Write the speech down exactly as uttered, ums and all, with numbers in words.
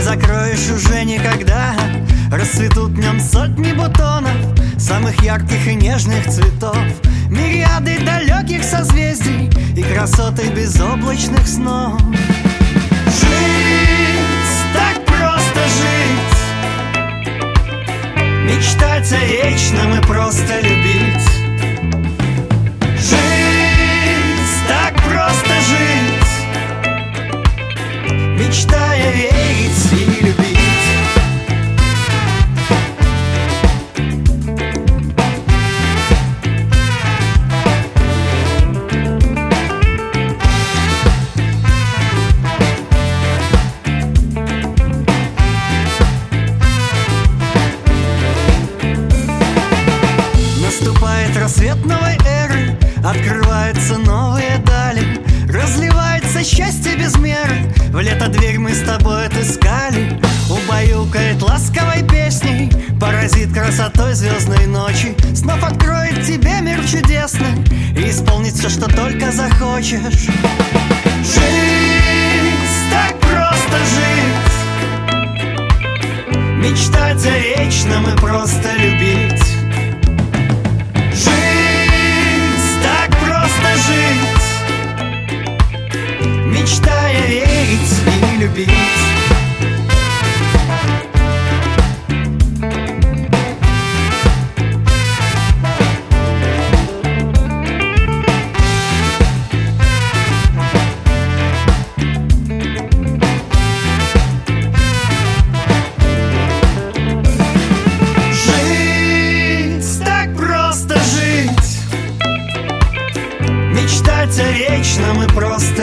закроешь уже никогда. Расцветут в нем сотни бутонов, самых ярких и нежных цветов, мириады далеких созвездий и красоты безоблачных снов. Жить, так просто жить, мечтать о вечном и просто любить. Жить, так просто жить, мечтая верить и любить. Наступает рассвет новой эры, открываются новые дали, разливается счастье без меры. В лето дверь мы с тобой отыскали, убаюкает ласковой песней, поразит красотой звездной ночи, снов откроет тебе мир чудесный и исполнит все, что только захочешь. Жить, так просто жить, мечтать о вечном и просто любить. Мечтая верить и любить. Жить, так просто жить, мечтать о вечном и просто